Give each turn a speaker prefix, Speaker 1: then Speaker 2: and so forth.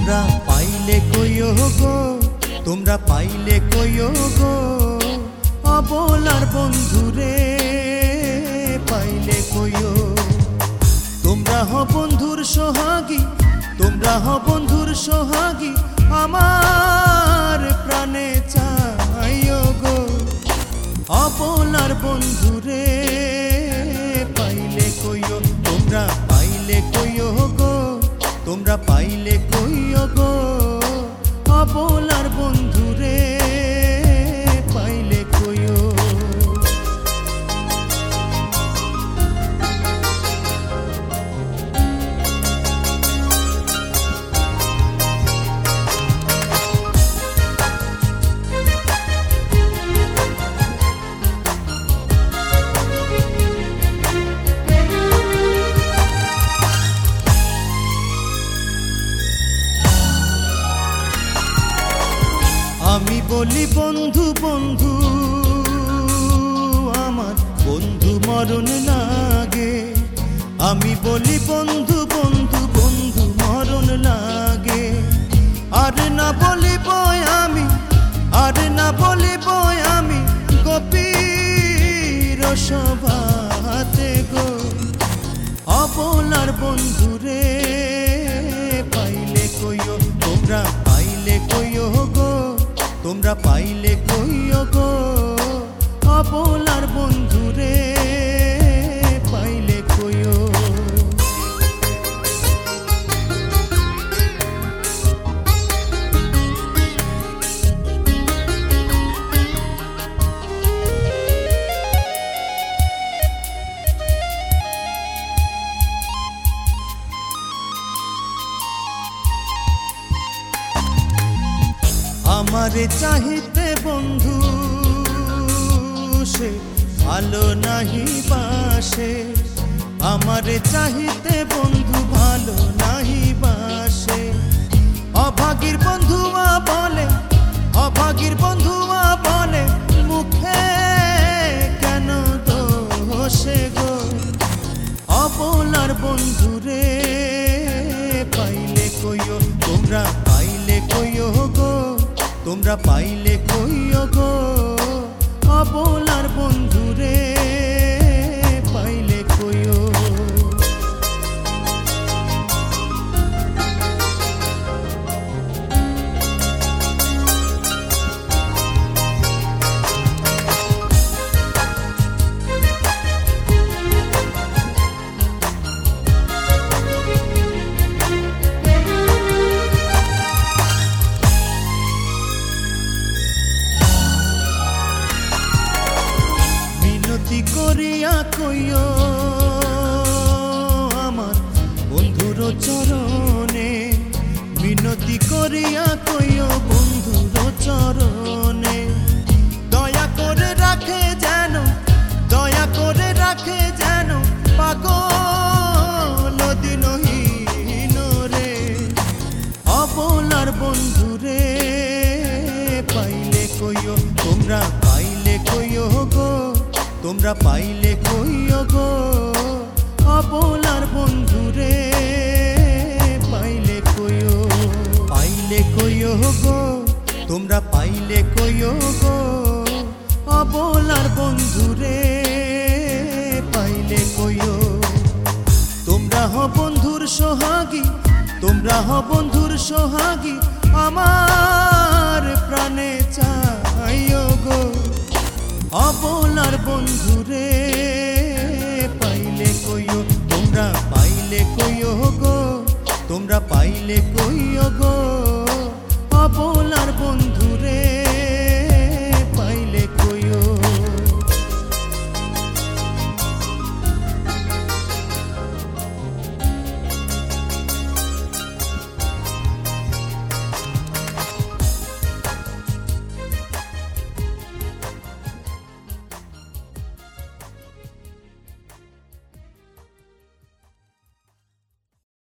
Speaker 1: তোমরা পাইলে কইও গো, তোমরা পাইলে কইও গো, অবলার বন্ধুরে পাইলে কইও। তোমরা হ বন্ধুর সোহাগী, তোমরা হ বন্ধুর সোহাগী, আমার প্রাণে চাইও গো, অবলার বন্ধুরে পাইলে কইও। তোমরা পাইলে কইও গো, তোমরা পাইলে কইও গো, অবলার বন্ধুরে পাইলে কইও। আমি বলি বন্ধু বন্ধু, আমার বন্ধু মরণ লাগে। আমি বলি বন্ধু বন্ধু, বন্ধু মরণ লাগে। আর না বলিব আমি, আর না বলিব আমি, গোপীর সভাতে গো, অবলার বন্ধুরে পাইলে কইও। তোমরা পাইলে কইও গো, তোমরা পাইলে কইও গো, অবলার বন্ধুরে পাইলে কইও। আমারে চাহিতে বন্ধু সে ভালো নাহি বাসে, আমারে চাহিতে বন্ধু ভালো নাহি বাসে। অভাগীর বন্ধুয়া বলে, অভাগীর বন্ধুয়া বলে, মুখে কেন দোষে গো, অবলার বন্ধুরে পাইলে কইও। তোমরা পাইলে কইও গো, তোমরা পাইলে কইও গো, অবলার বন্ধুরে পাইলে কইও। মিনতি করিয়া কইও আমার বন্ধুর চরণে, মিনতি করিয়া কইও বন্ধুর চরণে, দয়া করে রাখে যেন, দয়া করে রাখে যেন, পাগল দিনহীন রে, অবলার বন্ধুরে পাইলে কইও। তোমরা পাইলে কইও গো, তোমরা পাইলে কইও গো, অবলার বন্ধুরে পাইলে কইও। পাইলে কইও গো, তোমরা পাইলে কইও গো, অবলার বন্ধুরে পাইলে কইও। তোমরা হ বন্ধুর সোহাগী, তোমরা হ বন্ধুর সোহাগী, আমার প্রাণে চাইও গো, অবলার বন্ধুরে পাইলে কইও। তোমরা পাইলে কইও গো, তোমরা পাইলে কইও গো,